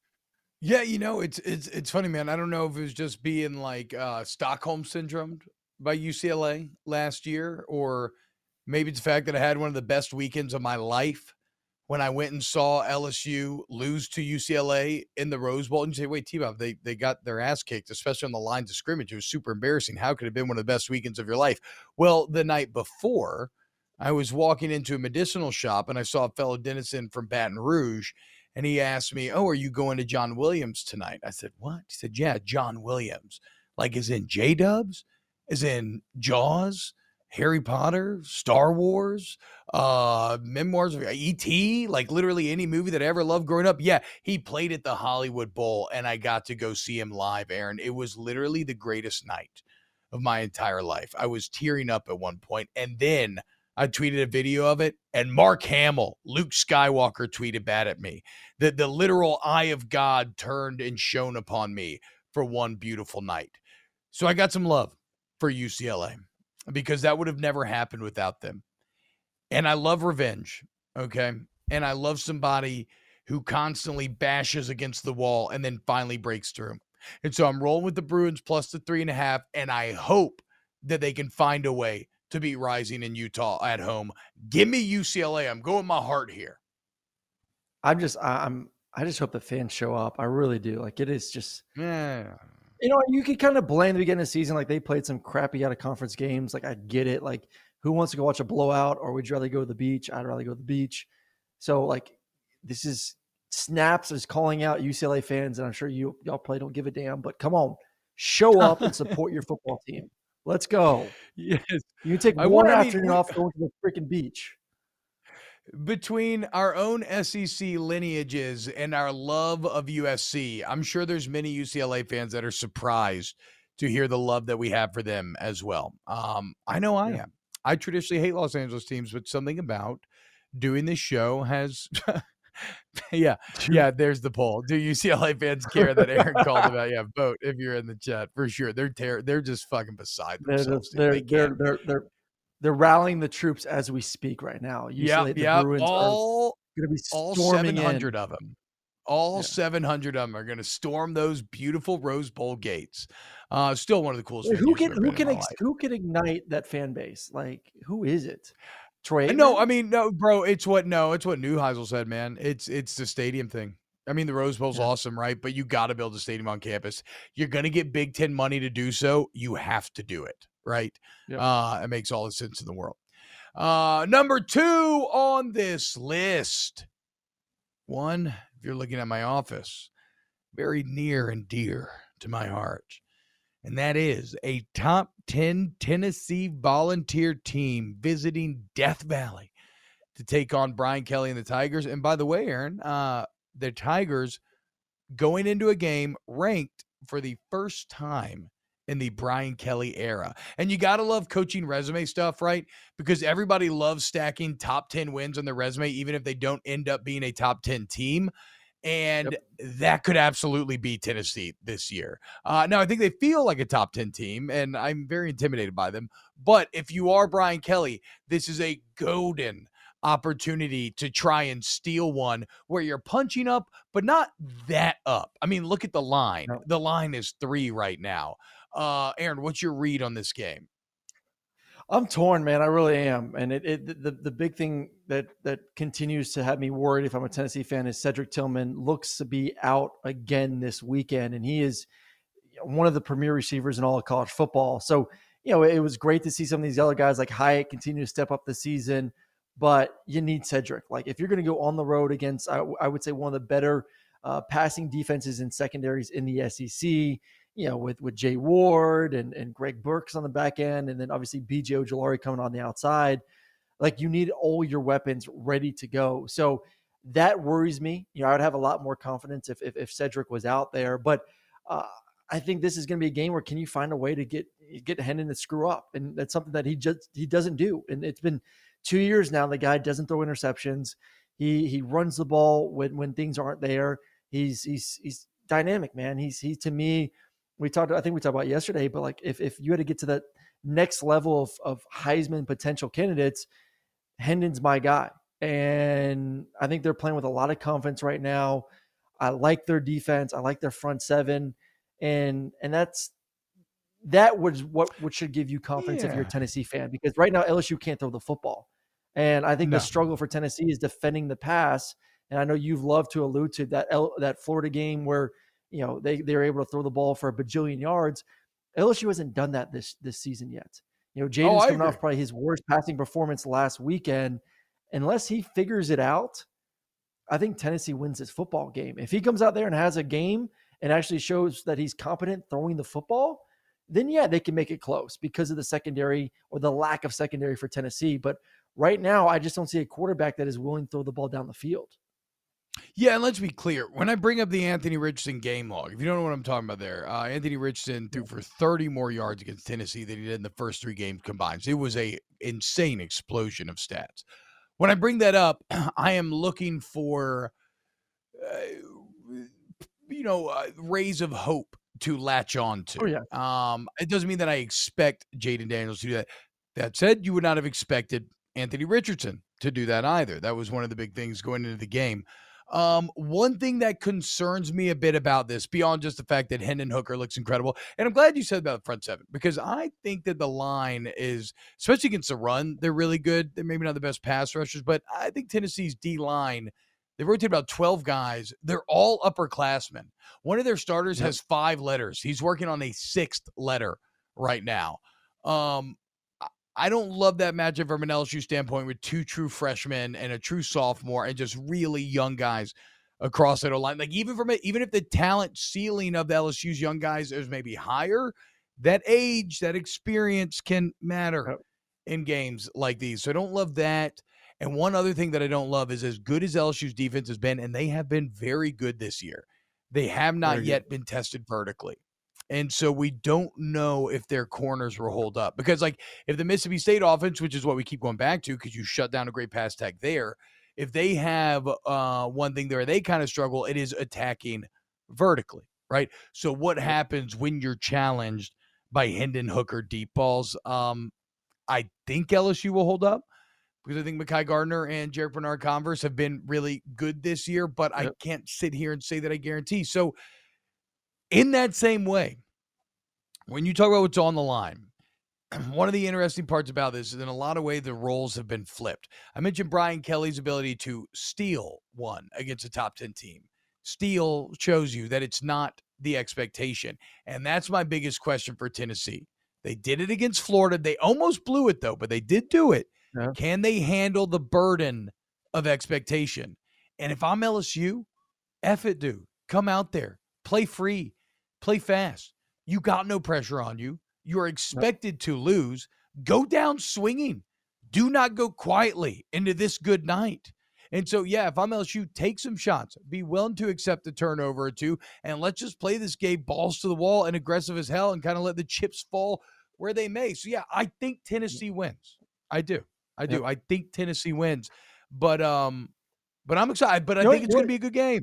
Yeah, you know, it's it's it's funny, man. I don't know if it was just being like uh, Stockholm syndrome by U C L A last year, or maybe it's the fact that I had one of the best weekends of my life when I went and saw L S U lose to U C L A in the Rose Bowl. And you say, wait, T-Bob, they they got their ass kicked, especially on the lines of scrimmage. It was super embarrassing. How could it have been one of the best weekends of your life? Well, the night before, I was walking into a medicinal shop and I saw a fellow denizen from Baton Rouge. And he asked me, oh, are you going to John Williams tonight? I said, what? He said, yeah, John Williams. Like, is in J-Dubs? Is in Jaws? Harry Potter? Star Wars? Uh, Memoirs of E T? Like, literally any movie that I ever loved growing up? Yeah, he played at the Hollywood Bowl, and I got to go see him live, Aaron. It was literally the greatest night of my entire life. I was tearing up at one point, and then I tweeted a video of it, and Mark Hamill, Luke Skywalker, tweeted back at me. The, the literal eye of God turned and shone upon me for one beautiful night. So I got some love for U C L A because that would have never happened without them. And I love revenge, okay? And I love somebody who constantly bashes against the wall and then finally breaks through. And so I'm rolling with the Bruins plus the three and a half, and I hope that they can find a way to beat Rising in Utah at home. Give me U C L A. I'm going my heart here. I'm just, I- I'm, I just hope the fans show up. I really do. Like, it is just, Yeah. you know, you could kind of blame the beginning of the season. Like, they played some crappy out of conference games. Like, I get it. Like, who wants to go watch a blowout, or would you rather go to the beach? I'd rather go to the beach. So, like, this is Snaps is calling out U C L A fans, and I'm sure you y'all probably don't give a damn, but come on, show up and support your football team. Let's go. Yes. You can take I one wonder- I mean, afternoon we- off going to the freaking beach. Between our own S E C lineages and our love of U S C, I'm sure there's many U C L A fans that are surprised to hear the love that we have for them as well. Um, I know I Yeah. am. I traditionally hate Los Angeles teams, but something about doing this show has yeah, yeah, there's the poll. Do U C L A fans care that Aaron called about? Yeah, vote if you're in the chat for sure. They're ter- they're just fucking beside They're themselves. just, dude. they're, They they're, can't- they're, they're, they're rallying the troops as we speak right now. U C L A, Yep, the yep. Bruins All are going to be all storming seven hundred in. of them. All Yeah. seven hundred of them are going to storm those beautiful Rose Bowl gates. Uh, still one of the coolest. Wait, who venues can I've who been in can my ex, life. who can ignite that fan base? Like, who is it? Troy? No, Aikman? I mean, no, bro. It's what no, it's what Neuheisel said, man. It's it's the stadium thing. I mean, the Rose Bowl's Yeah. awesome, right? But you got to build a stadium on campus. You're going to get Big Ten money to do so. You have to do it, right? Yep. Uh, it makes all the sense in the world. Uh, number two on this list. One, if you're looking at my office, very near and dear to my heart. And that is a top ten Tennessee volunteer team visiting Death Valley to take on Brian Kelly and the Tigers. And by the way, Aaron, uh, the Tigers going into a game ranked for the first time in the Brian Kelly era. And you got to love coaching resume stuff, right? Because everybody loves stacking top ten wins on their resume, even if they don't end up being a top ten team. And yep. that could absolutely be Tennessee this year. Uh, now, I think they feel like a top ten team, and I'm very intimidated by them. But if you are Brian Kelly, this is a golden opportunity to try and steal one where you're punching up, but not that up. I mean, look at the line. No. The line is three right now. Uh, Aaron, what's your read on this game? I'm torn, man. I really am. And it, it the, the big thing that that continues to have me worried if I'm a Tennessee fan is Cedric Tillman looks to be out again this weekend. And he is one of the premier receivers in all of college football. So, you know, it was great to see some of these other guys like Hyatt continue to step up this season, but you need Cedric. Like if you're going to go on the road against, I, I would say one of the better uh, passing defenses and secondaries in the S E C, you know, with, with Jay Ward and, and Greg Burks on the back end, and then obviously B J Ojulari coming on the outside. Like you need all your weapons ready to go. So that worries me. You know, I would have a lot more confidence if if, if Cedric was out there. But uh, I think this is going to be a game where can you find a way to get get Hendon to screw up, and that's something that he just he doesn't do. And it's been two years now. The guy doesn't throw interceptions. He he runs the ball when when things aren't there. He's he's he's dynamic, man. He's he to me. We talked, I think we talked about yesterday, but like if, if you had to get to that next level of, of Heisman potential candidates, Hendon's my guy. And I think they're playing with a lot of confidence right now. I like their defense. I like their front seven. And, and that's, that was what, what should give you confidence yeah. if you're a Tennessee fan, because right now L S U can't throw the football. And I think no. the struggle for Tennessee is defending the pass. And I know you've loved to allude to that, L, that Florida game where, you know, they, they're able to throw the ball for a bajillion yards. L S U hasn't done that this this season yet. You know, Jaden's oh, coming off probably his worst passing performance last weekend. Unless he figures it out, I think Tennessee wins this football game. If he comes out there and has a game and actually shows that he's competent throwing the football, then yeah, they can make it close because of the secondary or the lack of secondary for Tennessee. But right now, I just don't see a quarterback that is willing to throw the ball down the field. Yeah, and let's be clear. When I bring up the Anthony Richardson game log, if you don't know what I'm talking about there, uh, Anthony Richardson threw for thirty more yards against Tennessee than he did in the first three games combined. So it was a insane explosion of stats. When I bring that up, I am looking for, uh, you know, uh, rays of hope to latch on to. Oh, yeah. Um, it doesn't mean that I expect Jaden Daniels to do that. That said, you would not have expected Anthony Richardson to do that either. That was one of the big things going into the game. Um, one thing that concerns me a bit about this, beyond just the fact that Hendon Hooker looks incredible, and I'm glad you said about the front seven, because I think that the line is, especially against the run, they're really good. They're maybe not the best pass rushers, but I think Tennessee's D-line, they rotate about twelve guys. They're all upperclassmen. One of their starters yep. has five letters. He's working on a sixth letter right now. Um, I don't love that matchup from an L S U standpoint with two true freshmen and a true sophomore and just really young guys across that line. Like even from it, even if the talent ceiling of the L S U's young guys is maybe higher, that age, that experience can matter in games like these. So I don't love that. And one other thing that I don't love is as good as L S U's defense has been, and they have been very good this year, they have not very yet good. been tested vertically. And so we don't know if their corners will hold up. Because, like, if the Mississippi State offense, which is what we keep going back to because you shut down a great pass tag there, if they have uh, one thing there they kind of struggle, it is attacking vertically, right? So what happens when you're challenged by Hendon Hooker deep balls? Um, I think L S U will hold up because I think Mekhi Gardner and Jarek Bernard-Converse have been really good this year, but yep. I can't sit here and say that I guarantee. So, in that same way, when you talk about what's on the line, one of the interesting parts about this is in a lot of ways the roles have been flipped. I mentioned Brian Kelly's ability to steal one against a top ten team. Steal shows you that it's not the expectation. And that's my biggest question for Tennessee. They did it against Florida. They almost blew it, though, but they did do it. Yeah. Can they handle the burden of expectation? And if I'm L S U, F it, dude. Come out there. Play free. Play fast. You got no pressure on you. You are expected to lose. Go down swinging. Do not go quietly into this good night. And so, yeah, if I'm L S U, take some shots. Be willing to accept a turnover or two, and let's just play this game balls to the wall and aggressive as hell and kind of let the chips fall where they may. So, yeah, I think Tennessee wins. I do. I do. Yep. I think Tennessee wins. But um, but I'm excited. But I you think know, it's going to be a good game.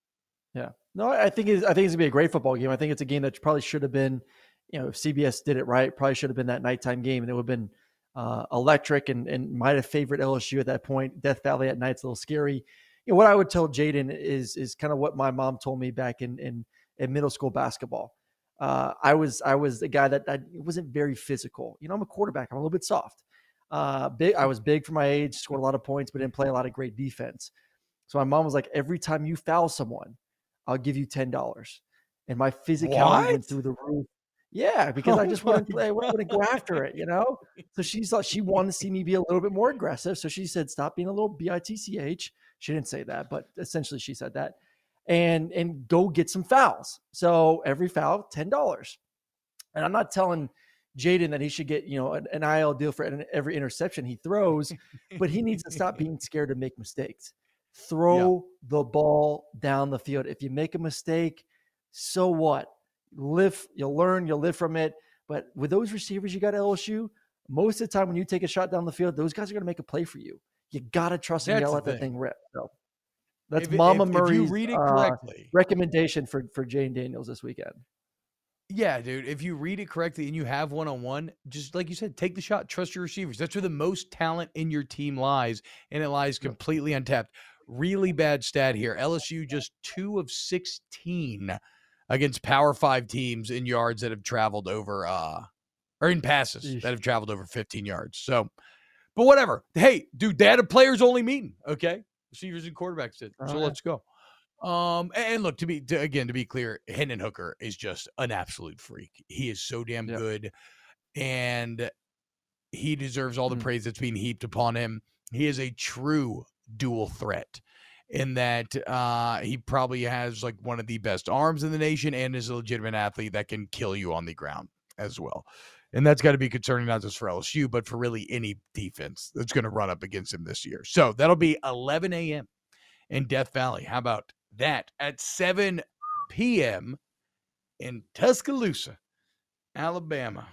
Yeah. No, I think it's, I think it's going to be a great football game. I think it's a game that probably should have been, you know, if C B S did it right, probably should have been that nighttime game, and it would have been uh, electric and, and might have favored L S U at that point. Death Valley at night's a little scary. You know, what I would tell Jaden is is kind of what my mom told me back in in, in middle school basketball. Uh, I was I was the guy that I wasn't very physical. You know, I'm a quarterback. I'm a little bit soft. Uh, big. I was big for my age, scored a lot of points, but didn't play a lot of great defense. So my mom was like, every time you foul someone, I'll give you ten dollars. And my physicality what? went through the roof. Yeah, because oh I just wanted to play, I wanted to go after it, you know? So she thought she wanted to see me be a little bit more aggressive. So she said, stop being a little B I T C H. She didn't say that, but essentially she said that. And and go get some fouls. So every foul, ten dollars. And I'm not telling Jaden that he should get, you know, an, an I L deal for an, every interception he throws, but he needs to stop being scared to make mistakes. Throw yeah. the ball down the field. If you make a mistake, so what? Live, you'll learn, you'll live from it. But with those receivers you got at L S U, most of the time when you take a shot down the field, those guys are going to make a play for you. You got to trust and let that thing rip. So that's if, Mama if, Murray's if you read it correctly, uh, recommendation for, for Jane Daniels this weekend. Yeah, dude, if you read it correctly and you have one-on-one, just like you said, take the shot, trust your receivers. That's where the most talent in your team lies, and it lies completely untapped. Really bad stat here. L S U just two of sixteen against Power Five teams in yards that have traveled over, uh, or in passes Eesh. that have traveled over fifteen yards. So, but whatever. Hey, dude, they had a players only meeting, okay? Receivers and quarterbacks did. So right. let's go. Um, and look, to be to, again to be clear, Hendon Hooker is just an absolute freak. He is so damn yep. good, and he deserves all the mm. praise that's being heaped upon him. He is a true dual threat in that uh, he probably has like one of the best arms in the nation and is a legitimate athlete that can kill you on the ground as well. And that's got to be concerning not just for L S U, but for really any defense that's going to run up against him this year. So that'll be eleven a.m. in Death Valley. How about that? At seven p.m. in Tuscaloosa, Alabama.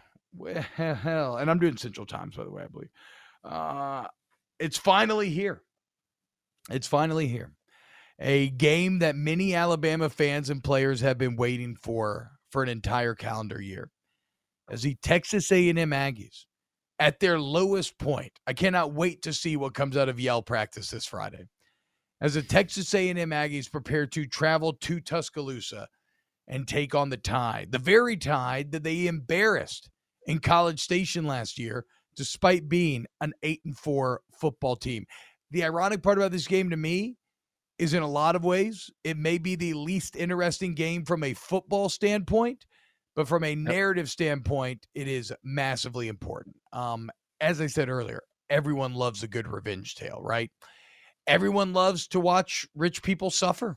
Well, and I'm doing Central Times, by the way, I believe. Uh, it's finally here. It's finally here. A game that many Alabama fans and players have been waiting for for an entire calendar year. As the Texas A and M Aggies at their lowest point. I cannot wait to see what comes out of Yale practice this Friday. As the Texas A and M Aggies prepare to travel to Tuscaloosa and take on the Tide, the very Tide that they embarrassed in College Station last year, despite being an eight and four football team. The ironic part about this game to me is in a lot of ways, it may be the least interesting game from a football standpoint, but from a narrative standpoint, it is massively important. Um, as I said earlier, everyone loves a good revenge tale, right? Everyone loves to watch rich people suffer.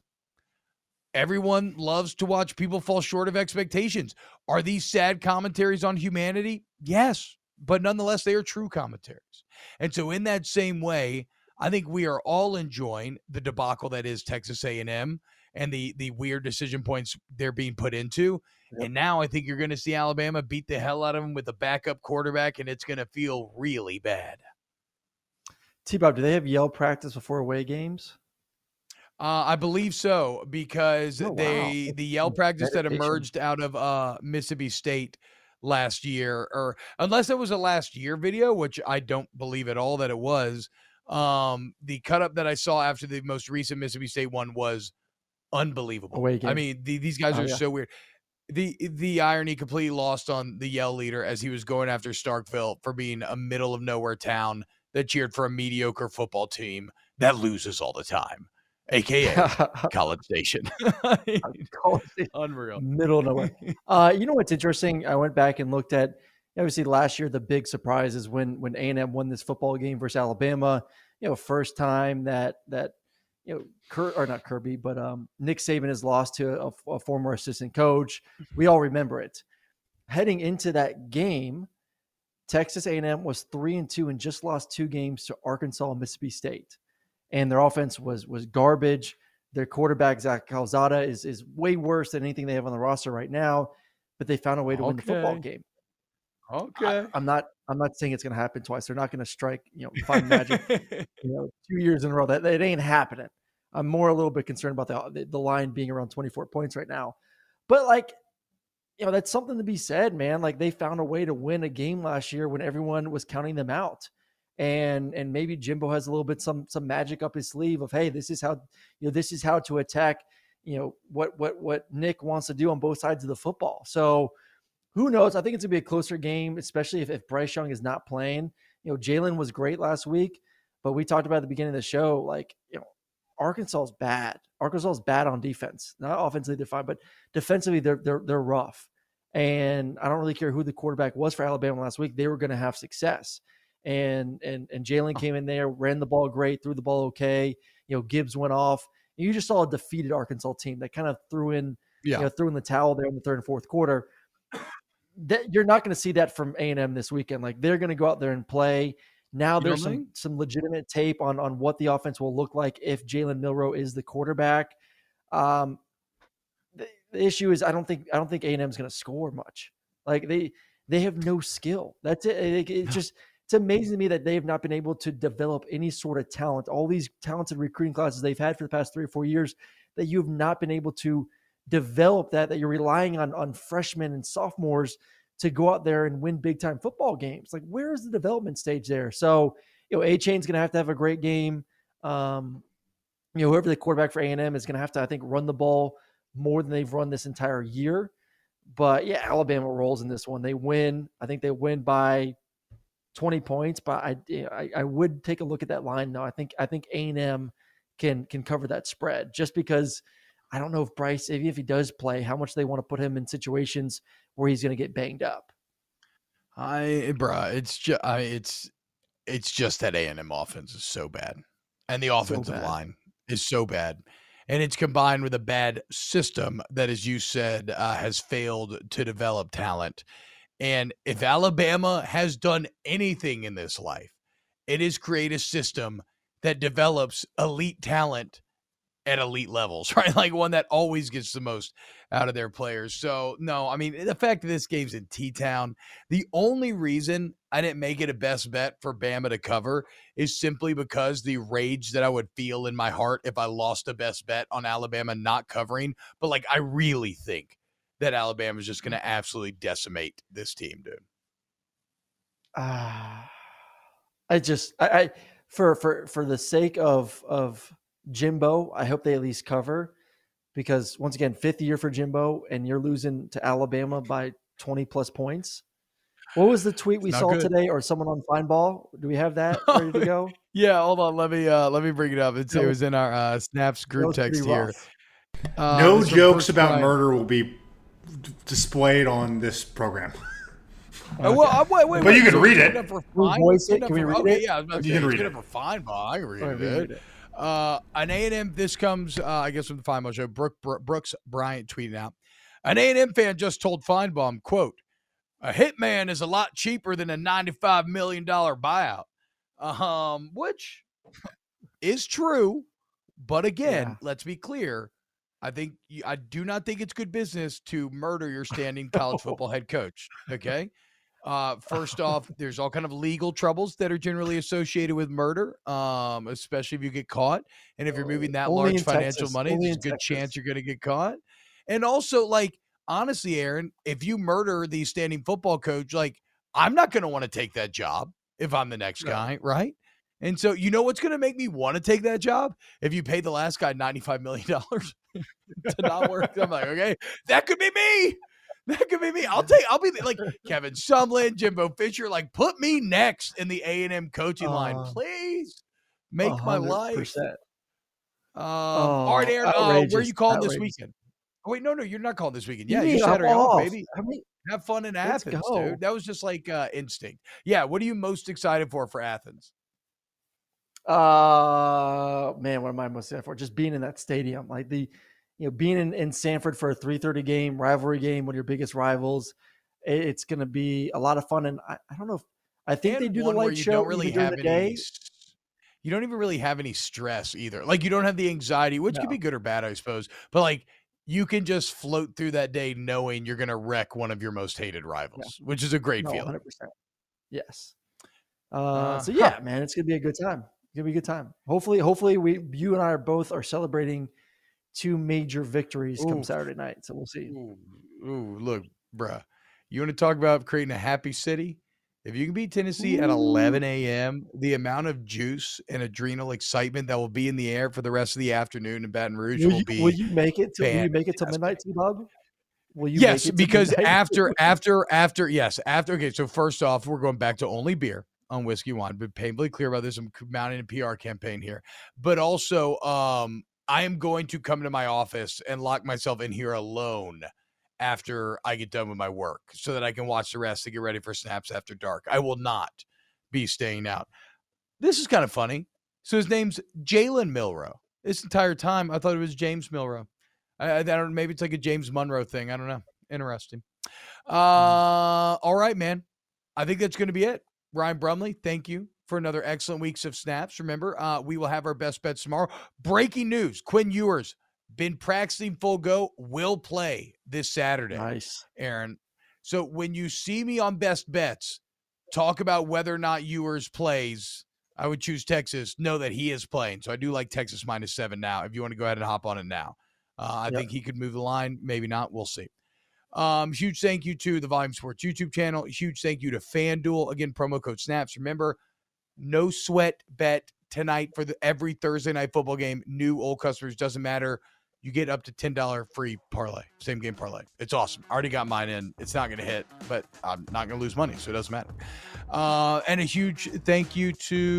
Everyone loves to watch people fall short of expectations. Are these sad commentaries on humanity? Yes, but nonetheless, they are true commentaries. And so in that same way, I think we are all enjoying the debacle that is Texas A and M and the the weird decision points they're being put into. Yep. And now I think you're going to see Alabama beat the hell out of them with a backup quarterback, and it's going to feel really bad. T-Bob, do they have Yale practice before away games? Uh, I believe so, because oh, they wow. the Yale practice that emerged out of uh, Mississippi State last year, or unless it was a last year video, which I don't believe at all that it was. Um, the cut up that I saw after the most recent Mississippi State one was unbelievable. I mean, the, these guys oh, are yeah. so weird. The the irony completely lost on the Yale leader as he was going after Starkville for being a middle of nowhere town that cheered for a mediocre football team that loses all the time, A K A College Station. College Station. Unreal. Middle of nowhere. Uh, you know what's interesting? I went back and looked at Obviously, last year the big surprise is when when A and M won this football game versus Alabama. You know, first time that that you know, Kir- or not Kirby, but um, Nick Saban has lost to a, a former assistant coach. We all remember it. Heading into that game, Texas A and M was three and two and just lost two games to Arkansas and Mississippi State, and their offense was was garbage. Their quarterback Zach Calzada is is way worse than anything they have on the roster right now, but they found a way to okay. win the football game. Okay, I, I'm not. I'm not saying it's going to happen twice. They're not going to strike, you know, find magic, you know, two years in a row. That it ain't happening. I'm more a little bit concerned about the the line being around twenty-four points right now, but like, you know, that's something to be said, man. Like they found a way to win a game last year when everyone was counting them out, and and maybe Jimbo has a little bit some some magic up his sleeve of, hey, this is how you know this is how to attack, you know, what what what Nick wants to do on both sides of the football. So. Who knows? I think it's going to be a closer game, especially if, if Bryce Young is not playing. You know, Jalen was great last week, but we talked about at the beginning of the show, like, you know, Arkansas is bad. Arkansas is bad on defense. Not offensively, they're fine, but defensively, they're they're they're rough. And I don't really care who the quarterback was for Alabama last week. They were going to have success. And and and Jalen came in there, ran the ball great, threw the ball okay. You know, Gibbs went off. You just saw a defeated Arkansas team that kind of threw in, yeah. you know, threw in the towel there in the third and fourth quarter. That you're not going to see that from A and M this weekend. Like they're going to go out there and play. Now there's some, some legitimate tape on, on what the offense will look like if Jalen Milroe is the quarterback. Um, the, the issue is I don't think I don't think A and M is going to score much. Like they they have no skill. That's it. It, it just it's amazing to me that they have not been able to develop any sort of talent. All these talented recruiting classes they've had for the past three or four years that you have not been able to develop that, that you're relying on, on freshmen and sophomores to go out there and win big time football games. Like where is the development stage there? So, you know, A-Chain's going to have to have a great game. Um, you know, whoever the quarterback for A and M is going to have to, I think, run the ball more than they've run this entire year. But yeah, Alabama rolls in this one. They win. I think they win by twenty points, but I, I, I would take a look at that line. No, I think, I think A and M can, can cover that spread just because I don't know if Bryce, if, if he does play, how much they want to put him in situations where he's going to get banged up. I, bruh, it's just, I, it's, it's just that A and M offense is so bad, and the offensive so line is so bad, and it's combined with a bad system that, as you said, uh, has failed to develop talent. And if Alabama has done anything in this life, it is create a system that develops elite talent at elite levels, right? Like one that always gets the most out of their players. So no, I mean, the fact that this game's in T-Town, the only reason I didn't make it a best bet for Bama to cover is simply because the rage that I would feel in my heart if I lost a best bet on Alabama not covering. But like, I really think that Alabama is just going to absolutely decimate this team, dude. Uh, I just, I, I for, for, for the sake of, of, Jimbo, I hope they at least cover because once again, fifth year for Jimbo and you're losing to Alabama by twenty plus points. What was the tweet we saw good. today or someone on Fine Ball? Do we have that ready to go? Yeah, hold on. Let me, uh, let me bring it up. It's, it was in our uh, Snaps group text here. Uh, no jokes about Brian. Murder will be displayed on this program. Okay. Well, uh, wait, wait, but wait, you can so read it. Can we voice it? Can we read okay, it? Yeah, I was about to you say, can read it. it. For Fine Ball. I can read, right, it. read it. Uh, an A and M, this comes, uh, I guess, from the Feinbaum show. Brooke, Brooks Bryant tweeted out, an A and M fan just told Feinbaum, quote, a hitman is a lot cheaper than a ninety-five million dollars buyout, um, which is true. But again, yeah. let's be clear. I think I do not think it's good business to murder your standing college football head coach. Okay. Uh, first off, there's all kind of legal troubles that are generally associated with murder, um, especially if you get caught. And if you're moving that Only large financial Texas. money, Only there's a good Texas. chance you're going to get caught. And also, like, honestly, Aaron, if you murder the standing football coach, like, I'm not going to want to take that job if I'm the next no. guy, right? And so, you know what's going to make me want to take that job? If you pay the last guy ninety-five million dollars to not work. I'm like, okay, that could be me. That could be me. I'll take, I'll be like Kevin Sumlin, Jimbo Fisher, like put me next in the A and M coaching uh, line, please. Make my life. Um, oh, all right, Aaron, uh, where are you calling outrageous. this weekend? Oh, wait, no, no, you're not calling this weekend. Yeah, you, you said I'm home, off. baby. How many, Have fun in Let's Athens, go. dude. That was just like uh, instinct. Yeah. What are you most excited for for Athens? Uh, man, what am I most excited for? Just being in that stadium, like the, you know, being in, in Sanford for a three thirty game, rivalry game, one of your biggest rivals. It, it's going to be a lot of fun. And I, I don't know if, I think And they do the one where light you show don't really during have the day. any. You don't even really have any stress either. Like you don't have the anxiety, which No. could be good or bad, I suppose. But like you can just float through that day knowing you're going to wreck one of your most hated rivals, which is a great No, feeling. one hundred percent. Yes. Uh, Uh, so yeah, huh. man, it's gonna be a good time. It's gonna be a good time. Hopefully, hopefully we, you and I are both are celebrating two major victories come Ooh. Saturday night. So we'll see. Ooh, ooh, look, bruh. You want to talk about creating a happy city? If you can beat Tennessee at eleven a.m., the amount of juice and adrenal excitement that will be in the air for the rest of the afternoon in Baton Rouge Will will you, be. will you make it to will you make it to fantastic. midnight, T-Bob? Will you Yes, make it to because midnight? after, after, after, yes, after. Okay, so first off, we're going back to only beer on Whiskey Wine. Been painfully clear about this. I'm mounting a P R campaign here, but also, um, I am going to come to my office and lock myself in here alone after I get done with my work so that I can watch the rest and get ready for Snaps After Dark. I will not be staying out. This is kind of funny. So his name's Jalen Milroe. This entire time, I thought it was James Milroe. I, I don't. Maybe it's like a James Monroe thing. I don't know. Interesting. Uh, all right, man. I think that's going to be it. Ryan Brumley, thank you for another excellent weeks of Snaps. Remember, uh, we will have our best bets tomorrow. Breaking news: Quinn Ewers been practicing full go. Will play this Saturday. Nice, Aaron. So when you see me on Best Bets talk about whether or not Ewers plays, I would choose Texas. Know that he is playing. So I do like Texas minus seven now. If you want to go ahead and hop on it now, uh, I Yep. think he could move the line. Maybe not. We'll see. Um, huge thank you to the Volume Sports YouTube channel. Huge thank you to FanDuel. Again, promo code SNAPS. Remember, no sweat bet tonight for the every Thursday night football game. New, old customers, doesn't matter. You get up to ten dollars free parlay, same game parlay. It's awesome. I already got mine in. It's not going to hit, but I'm not going to lose money, so it doesn't matter. Uh, and a huge thank you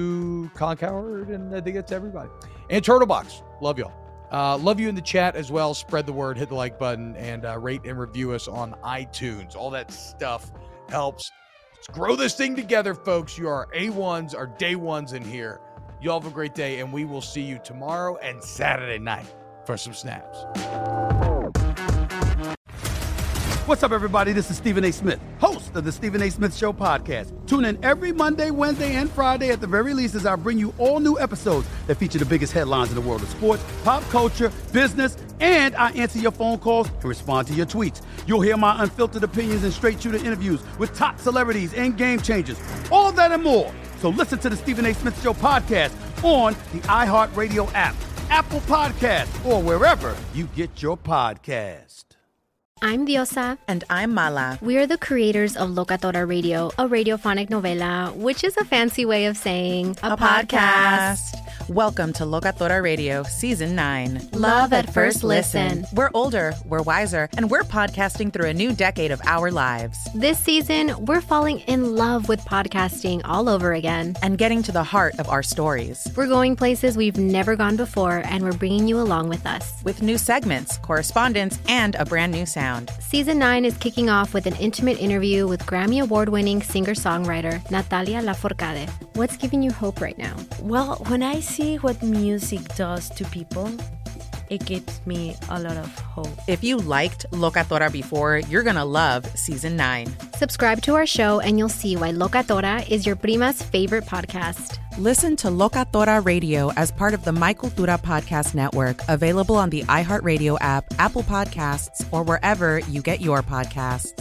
to Colin Cowherd, and I think that's everybody. And Turtlebox. Love y'all. Uh, love you in the chat as well. Spread the word, hit the like button, and uh, rate and review us on iTunes. All that stuff helps. Let's grow this thing together, folks. You are A ones, our day ones in here. You all have a great day, and we will see you tomorrow and Saturday night for some Snaps. What's up, everybody? This is Stephen A. Smith, host of the Stephen A. Smith Show podcast. Tune in every Monday, Wednesday, and Friday at the very least as I bring you all new episodes that feature the biggest headlines in the world of sports, pop culture, business, and I answer your phone calls and respond to your tweets. You'll hear my unfiltered opinions and straight-shooter interviews with top celebrities and game changers. All of that and more. So listen to the Stephen A. Smith Show podcast on the iHeartRadio app, Apple Podcasts, or wherever you get your podcast. I'm Diosa. And I'm Mala. We are the creators of Locatora Radio, a radiophonic novela, which is a fancy way of saying a, a podcast. podcast. Welcome to Locatora Radio, Season nine. Love at first listen. We're older, we're wiser, and we're podcasting through a new decade of our lives. This season, we're falling in love with podcasting all over again. And getting to the heart of our stories. We're going places we've never gone before, and we're bringing you along with us. With new segments, correspondence, and a brand new sound. Season nine is kicking off with an intimate interview with Grammy Award-winning singer-songwriter Natalia Lafourcade. What's giving you hope right now? Well, when I see what music does to people, it gives me a lot of hope. If you liked Locatora before, you're going to love Season nine. Subscribe to our show and you'll see why Locatora is your prima's favorite podcast. Listen to Locatora Radio as part of the My Cultura Podcast Network, available on the iHeartRadio app, Apple Podcasts, or wherever you get your podcasts.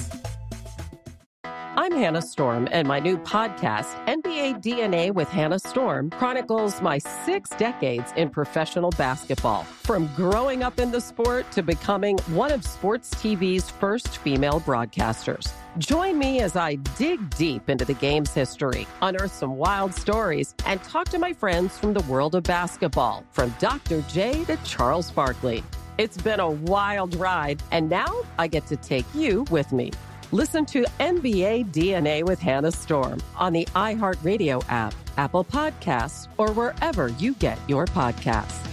I'm Hannah Storm, and my new podcast, N B A D N A with Hannah Storm, chronicles my six decades in professional basketball. From growing up in the sport to becoming one of sports T V's first female broadcasters. Join me as I dig deep into the game's history, unearth some wild stories, and talk to my friends from the world of basketball, from Doctor J to Charles Barkley. It's been a wild ride, and now I get to take you with me. Listen to N B A D N A with Hannah Storm on the iHeartRadio app, Apple Podcasts, or wherever you get your podcasts.